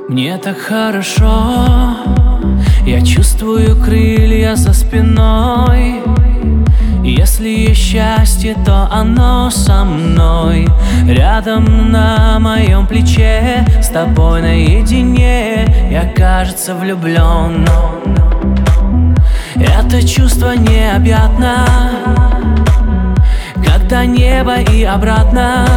Мне так хорошо, я чувствую крылья за спиной. Если есть счастье, то оно со мной, рядом на моем плече, с тобой наедине. Я, кажется, влюблен. Это чувство необъятно, когда небо и обратно.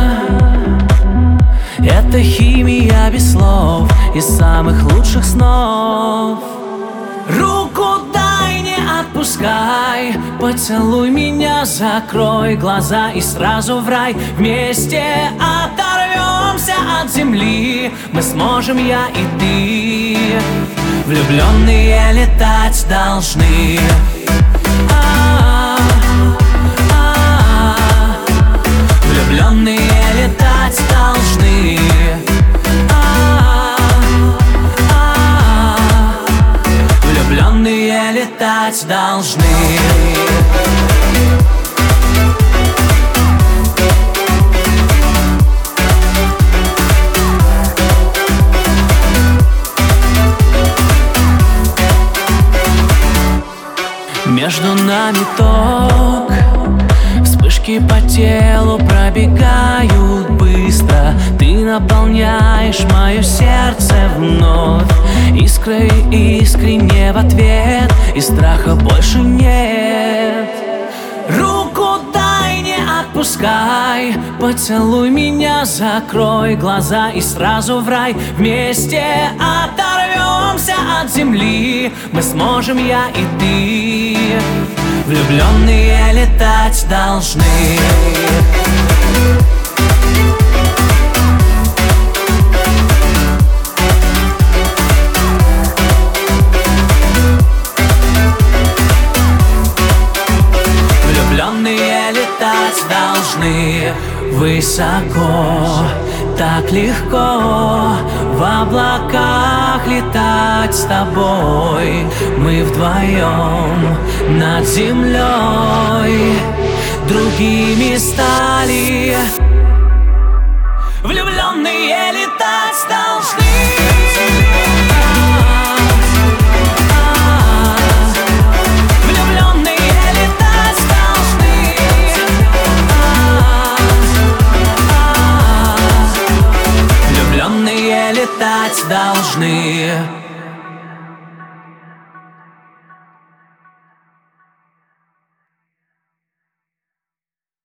Это химия без слов, из самых лучших снов. Руку дай, не отпускай, поцелуй меня, закрой глаза и сразу в рай. Вместе оторвемся от земли, мы сможем, я и ты. Влюбленные летать должны. Влюбленные летать должны. Влюбленные летать должны. Между нами ток, вспышки по телу пробегают быстро. Ты наполняешь мое сердце вновь искрой, искренне в ответ, и страха больше нет. Руку дай, не отпускай, поцелуй меня, закрой глаза и сразу в рай. Вместе оторвемся от земли, мы сможем, я и ты. Влюбленные летать должны. Влюбленные летать должны. Высоко, так легко в облаках летать с тобой. Мы вдвоем над землей другими стали. Влюбленные летать должны. Летать должны.